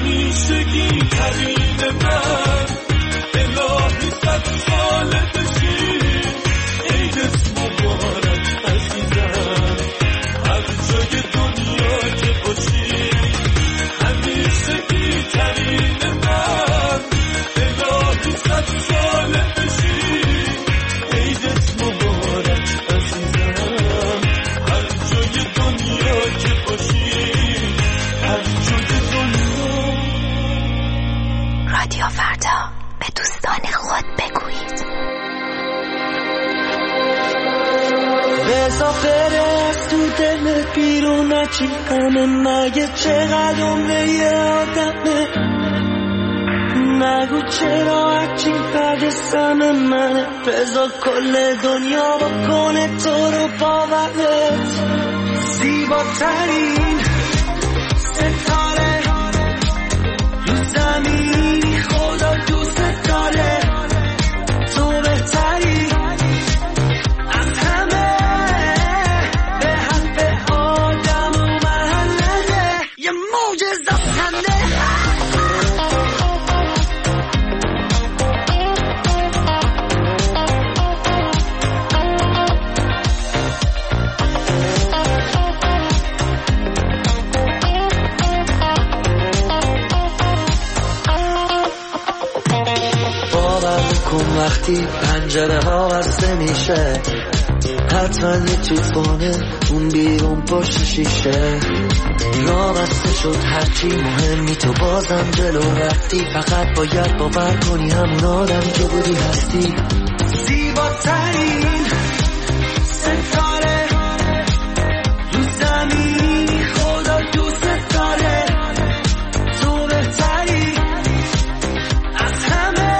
همیشگی ترین من الهی 100 ساله بشی عیدت مبارک عزیزم هر جای دنیا که باشی همیشگی ترین من الهی 100 ساله بشی عیدت مبارک عزیزم هر جای دنیا که باشی هر جای دنیا. رادیو فردا، به دوستان خود بگویید. بزا برس تو دلت بیرون نچی همه مگه چقدر عمره یه آدمه نگو چرا هرچی فرد سم منه بزا کل دنیا بکنه تو رو باورت زیباترین ستاره رو زمینی خدا دوست داره تو بهتری از همه به حرف آدم و محله یه معجزه خنده وقتی پنجره ها بسته میشه حتما یه توفانه اون بیرون پشت شیشه را بسته شد هرچی مهمی تو بازم جلو رفتی فقط باید باور کنی همون آدم که بودی هستی زیباترین ستاره رو زمینی خدا دوست داره تو بهتری از همه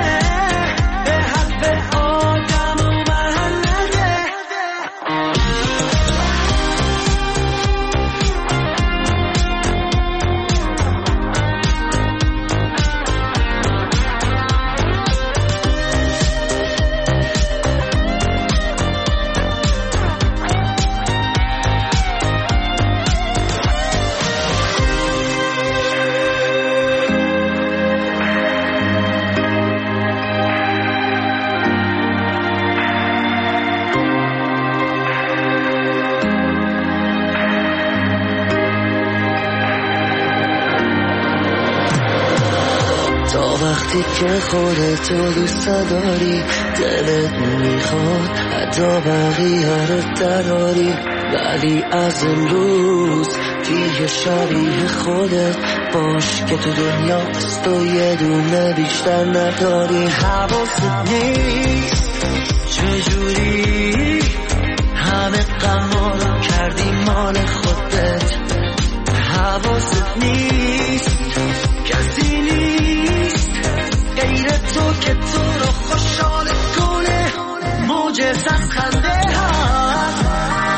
وقتی که خودتو دوست داری دلت میخواد حتی بقیه رو دراری ولی از امروز دیگه شبیه خودت باش که تو دنیا از تو یه دونه بیشتر نداری حواست نیست چجوری همه غما رو کردی مال خودت حواست نیست کسی نیست غیر تو که تو رو خوشحال کنه معجزه از خنده هست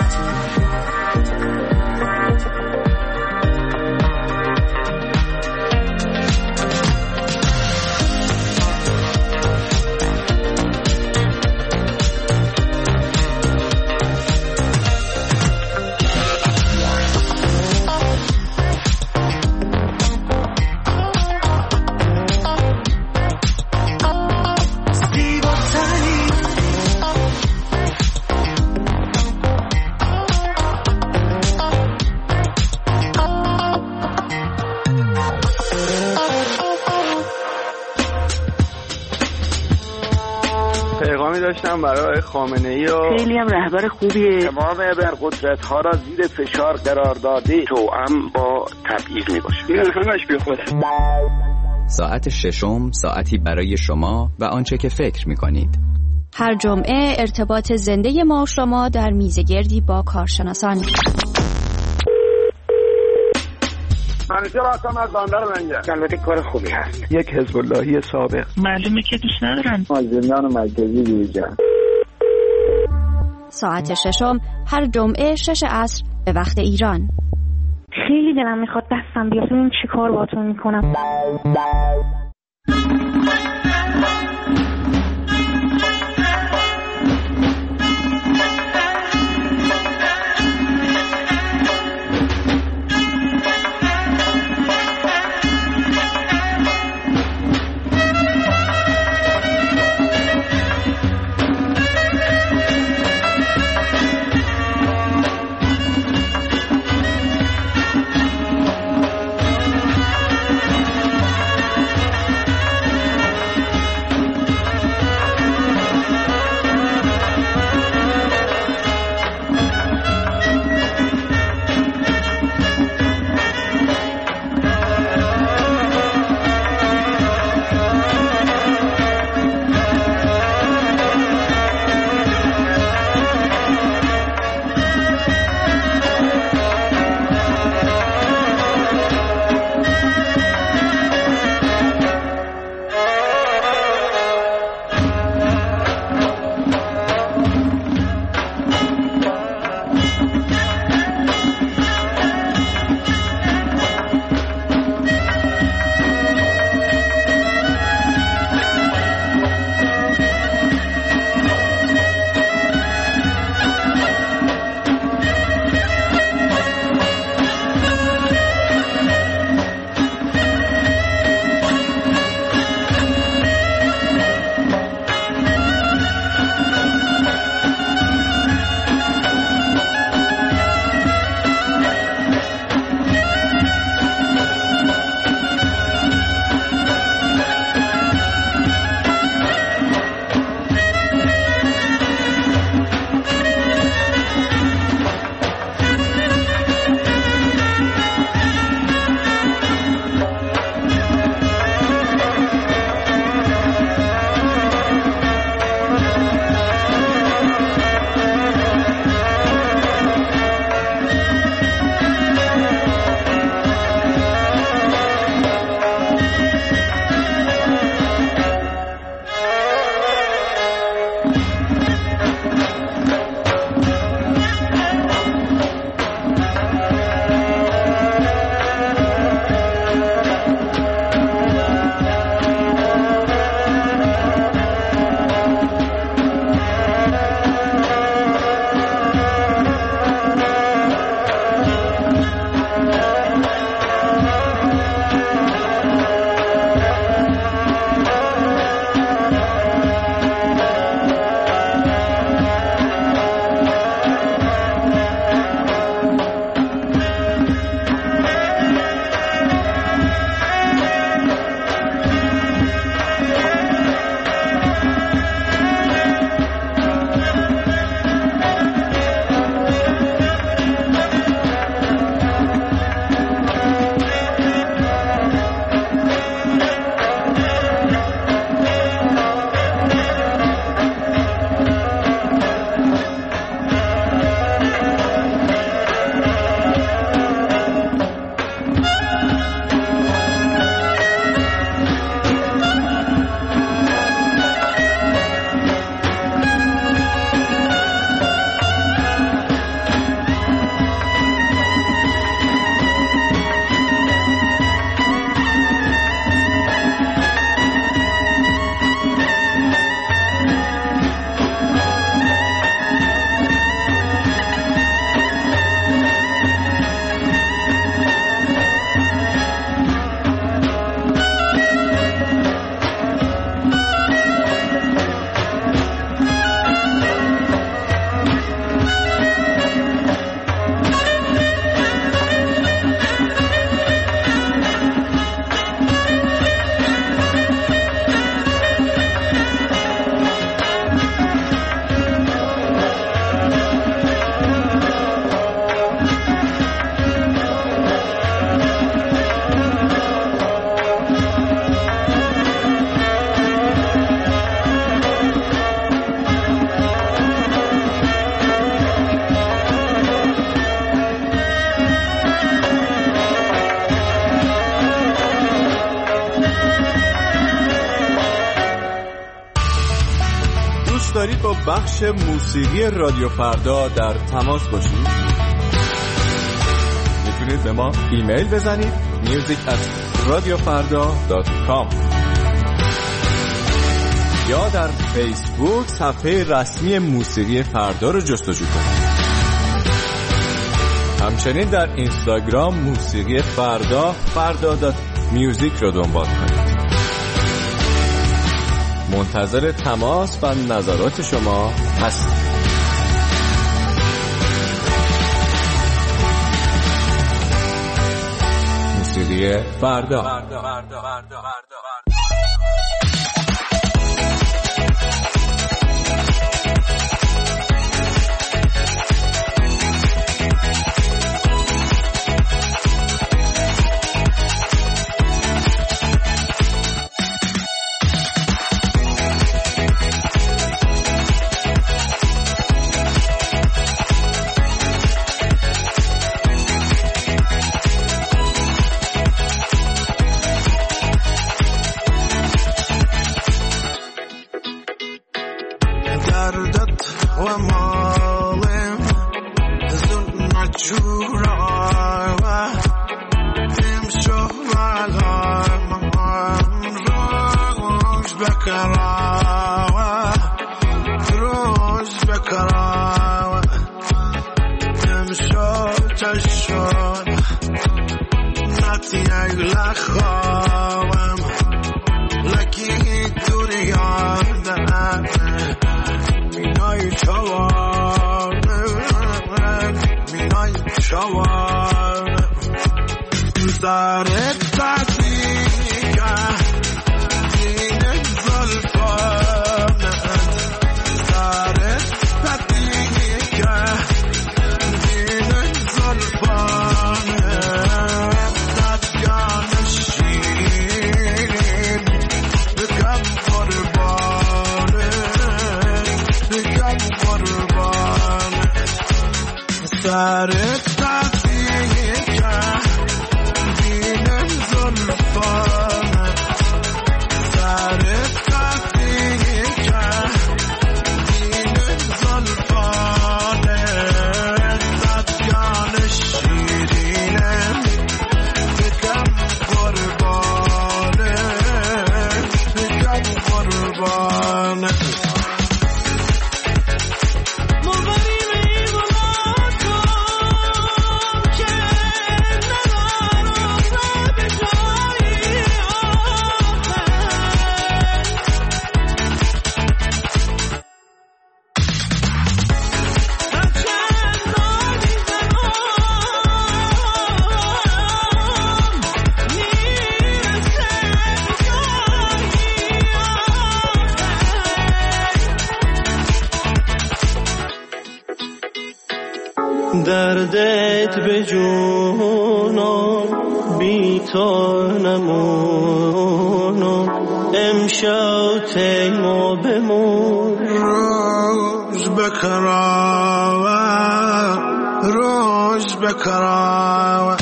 داشتم برای خامنه‌ای و خیلی هم رهبر خوبیه. تمام ابرقدرت‌ها را زیر فشار قرار داده توأم با تبعیض میباشه. این همش بی خوده. ساعت ششم ساعتی برای شما و آنچه که فکر می‌کنید. هر جمعه ارتباط زنده ما و شما در میزگردی با کارشناسان. منیجر راستم از باندر منجر. البته کار خوبی هست. یک حزب اللهی سابق. معلومه که دوست ندارن. زندان مرکزی دیوجان. ساعت ششم هر جمعه 6 عصر به وقت ایران. خیلی دلم میخواد دستم بیاد ببینم چی کار باهاتون میکنم. با بخش موسیقی رادیو فردا در تماس باشید؟ میتونید به ما ایمیل بزنید music@radiofarda.com یا در فیسبوک صفحه رسمی موسیقی فردا رو جستجو کنید. همچنین در اینستاگرام موسیقی فردا.music رو دنبال کنید. منتظر تماس و نظرات شما هستم. موسیقی فردا. دردت به جونم بی تو نمونم امشب تیما بمون روز بکراوه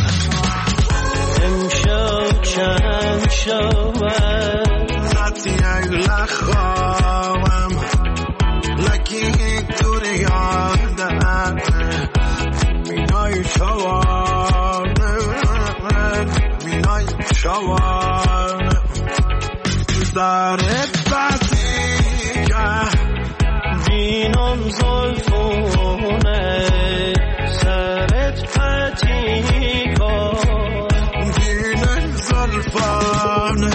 امشب چند شوه نتی اگل خواهم لکی دوری یادم مینای شوانه دارت بسی که بینم زلفونه سرت پتی کن بینم زلفانه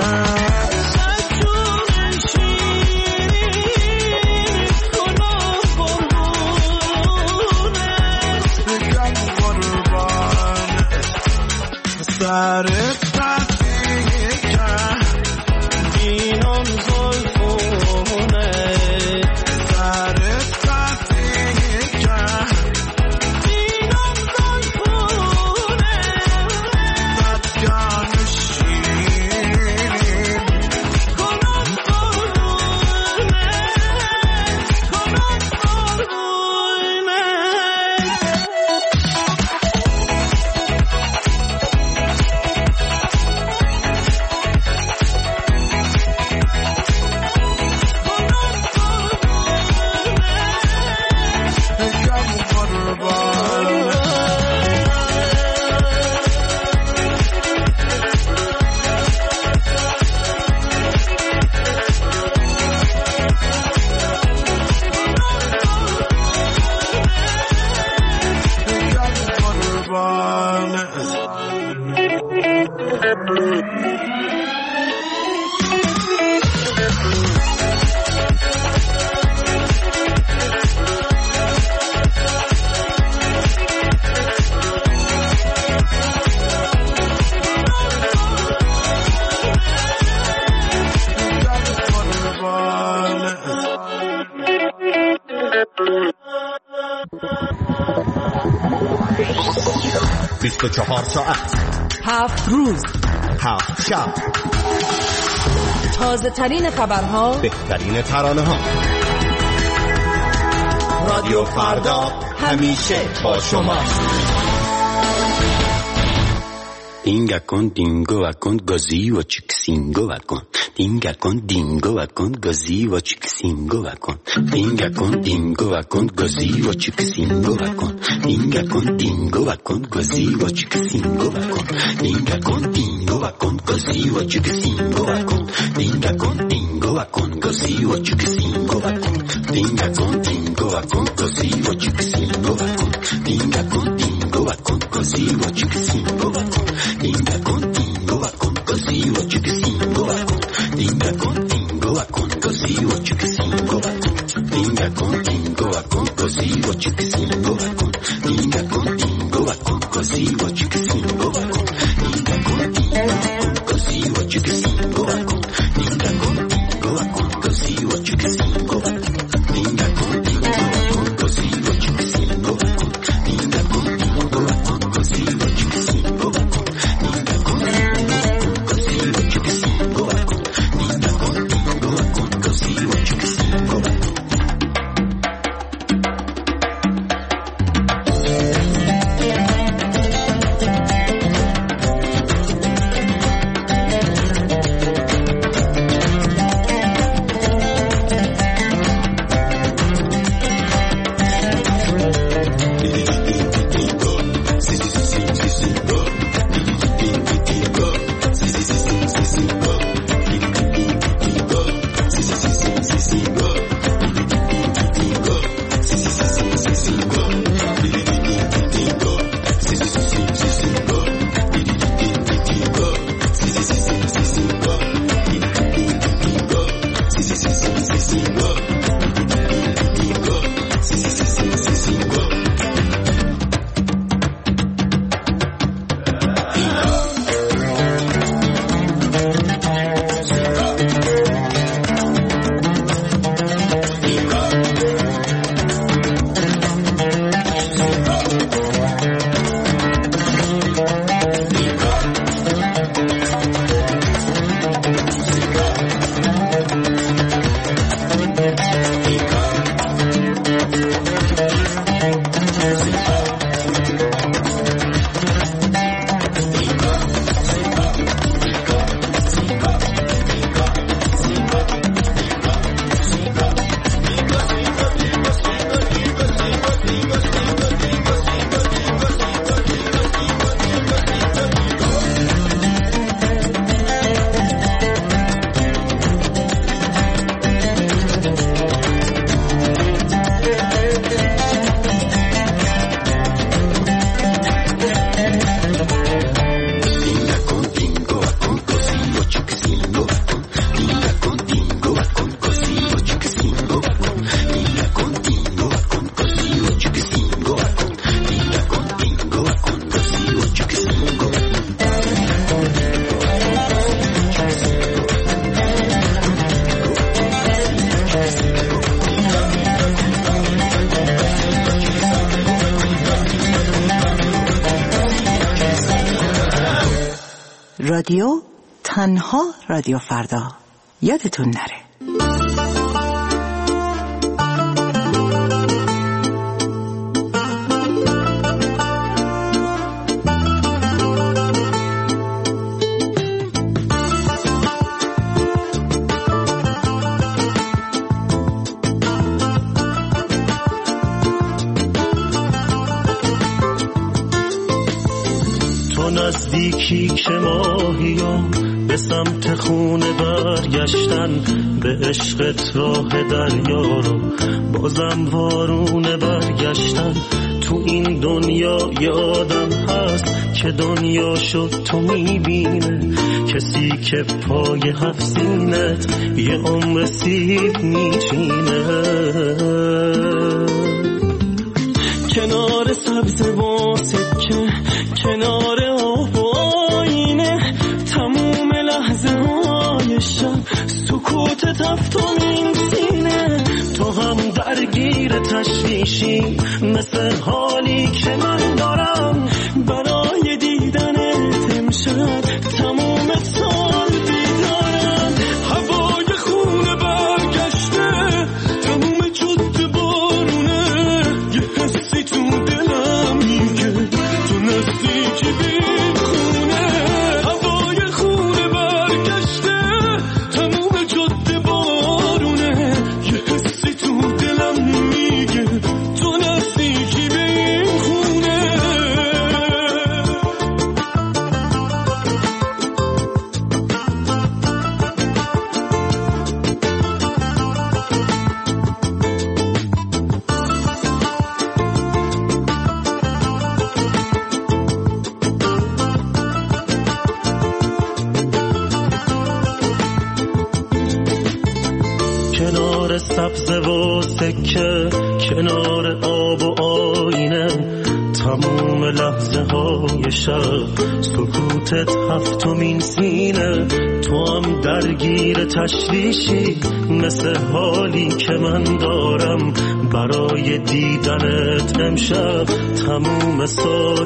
سرت پتی که بینم زلفونه سرت پتی که بینم زلفونه بدگان شیرین کنم قربونه 24 ساعت 7 روز 7 شب، تازه ترین خبرها، بهترین ترانه ها. رادیو فردا همیشه با شما. Dinga con dingo va con così o cicsingo va con dinga con dingo va con così o cicsingo va con dinga con dingo va con così o cicsingo va con dinga con dingo va con così o cicsingo va con dinga con dingo va con così o cicsingo va con dinga con dingo va con così o cicsingo va con dinga con dingo va con così o cicsingo va con dinga con dingo va con così o cicsingo va con dinga contigo va con così o chiquisingo va con dinga contigo va con così o chiquisingo va con dinga contigo va con così o chiquisingo va con dinga contigo va con così o chiquisingo va con dinga contigo va con così o chiquisingo va con dinga contigo va con così o chiquisingo va con dinga contigo va con così o chiquisingo va con dinga contigo va con così o chiquisingo va con رادیو تنها رادیو فردا، یادتون نره. نزدیکی که ماهیام به سمت خونه برگشتن، به عشقت راه دریا رو بازم وارونه برگشتن. تو این دنیا یه آدم هست که دنیا شد تو میبینه، کسی که پای هفت سینت یه عمر سیب میچینه. کنار سبز با سکه، کنار آب و آینه، تموم لحظه های شب سکوت تفتم این سینه. تو هم درگیر تشویشی مثل حالی که من دارم، سبزه و سکه کنار آب و آینه، تموم لحظه های شب سکوتت هفتمین سینه. تو هم درگیر تشویشی مثل حالی که من دارم برای دیدنت امشب تموم سال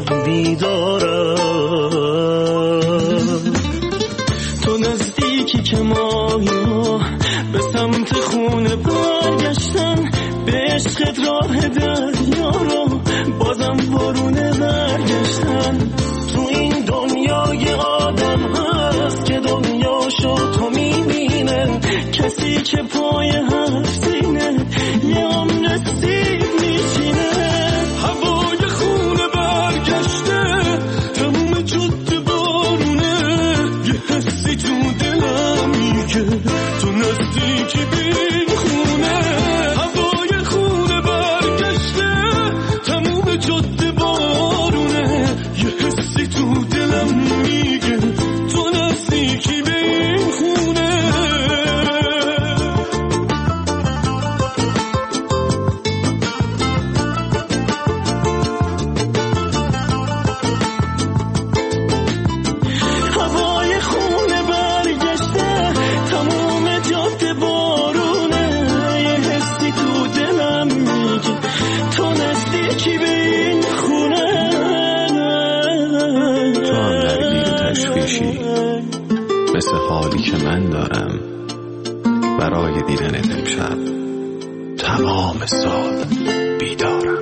بیدارم. تو نزدیکی که ماهی ها به سمت خونه برگشتن، به عشقت راه دریا رو بازم بارونه برگشتن. تو این دنیای آدم هست که دنیاشو تو میبینه، کسی که پای هفتینه یه عمر سیب میشینه. هوای خونه برگشته تموم جاده بارونه، یه حسی تو دلم میگه تو نزدیکی بین خونه. هوای خونه برگشته تموم جاده بارونه، یه حسی تو دلم میگه تو نزدیکی بین خونه. هوای خونه برگشته تموم جاده بارونه، یه حسی تو دلم میگه تو نزدیکی به این خونه. تو هم درگیر تشویشی مثل حالی که من دارم برای دیدنت امشب تمام سال بیدارم.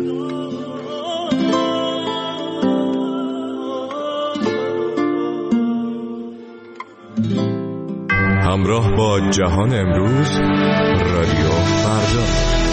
همراه با جهان امروز، رادیو فردا.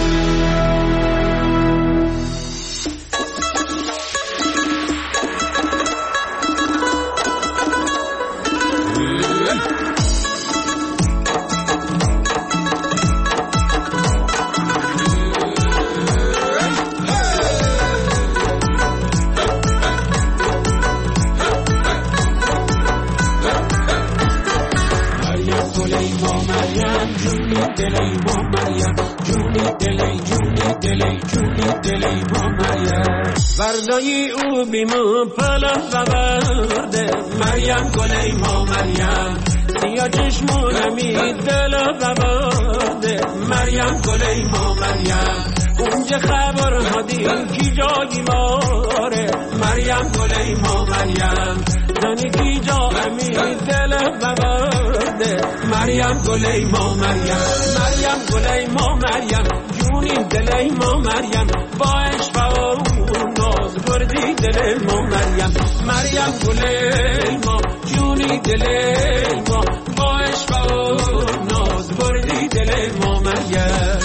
بردایی او بیمو پلف و برده، مریم گلی ما مریم سیا چشمونمی دل و برده. مریم گلی ما مریم اونجا خبر هدیم کی جایی ماره. مریم گلی ما مریم زنی کی جا امی دل و برده. مریم گلی ما مریم، مریم گلی ما مریم جونی دلی ما مریم، با عشق و ناز بردی دل ما مریم. مریم گلی ما جونی دل ما، با عشق و ناز بردی دل ما مریم.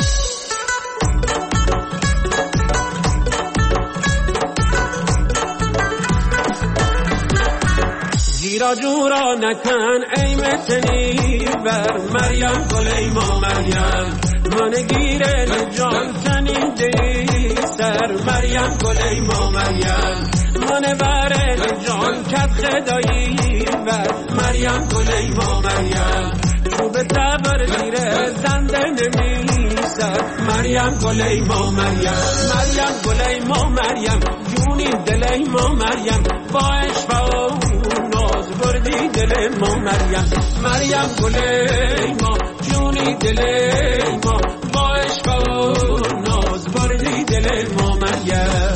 گیرا جورا نکن ای متنی بر. مریم گلی ما مریم من گیره جان تنیدی سر. مریم گلی ما مریم من بره جان کت خدایی بر. مریم گلی ما مریم تو به تبر زیره زنده نمیسر. مریم گلی ما مریم، مریم گلی ما مریم جونی دلی ما مریم، با عشق و ناز بردی دل ما مریم. مریم گلی ما جونی دلی ما، با عشق و ناز بردی دل ما مریم.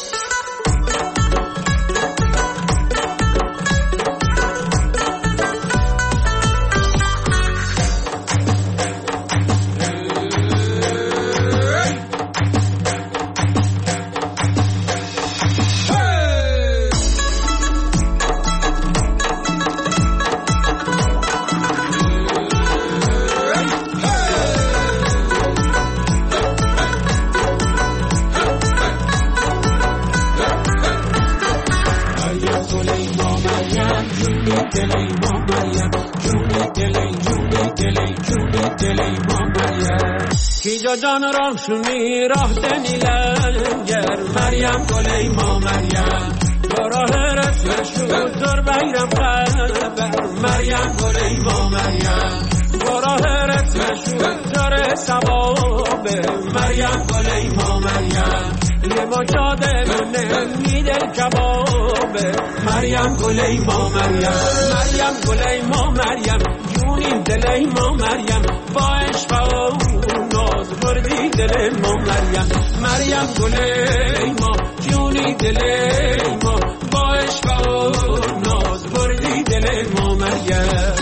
کیجا جان راه شونی راه دنی لنگر. مریم گلی ما مریم با راه رسل شد در بیرم خبر. مریم گلی ما مریم با با راه رسمشون داره ثوابه. مریم گل ما مریم یه ما جادمونه میدل کبابه. مریم گل ما مریم مریم گل ما مریم جونی دل ما مریم با عشق و ناز بردی دل ما مریم. مریم گل ما جونی دل ما با عشق و ناز بردی دل ما مریم.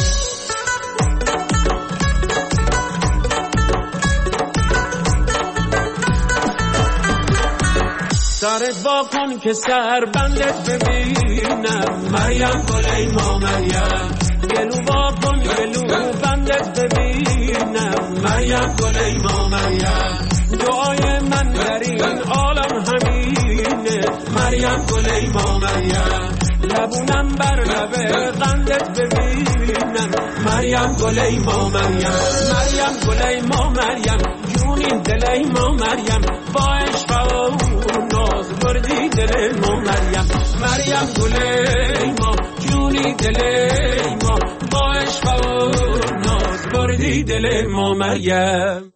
سرت با کن که سر بندت ببینم. مریم گل ما مریم گلو با کن گلو بندت ببینم. مریم گل ما مریم دعای من در این عالم همینه. مریم گل ما مریم لبونم بر لب قندت ببینم. مریم گل ما مریم مریم گل ما مریم جونی دل ما مریم با عشق و ناز بردی دل ما مریم. مریم گل ما جونی دل ما با عشق و ناز بردی دل ما مریم.